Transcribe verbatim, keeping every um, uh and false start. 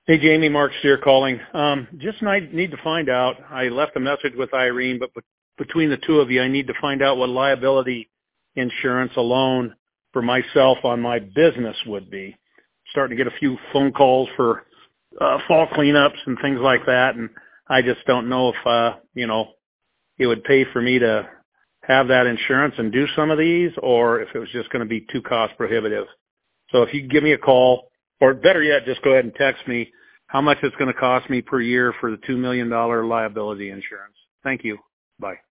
Hey, Jamie, Mark Steer calling. Um, just need, need to find out. I left a message with Irene, but be- between the two of you, I need to find out what liability insurance alone for myself on my business would be. Starting to get a few phone calls for uh, fall cleanups and things like that, and I just don't know if uh, you know it would pay for me to have that insurance and do some of these, or if it was just going to be too cost prohibitive. So if you could give me a call, or better yet, just go ahead and text me how much it's going to cost me per year for the two million dollars liability insurance. Thank you. Bye.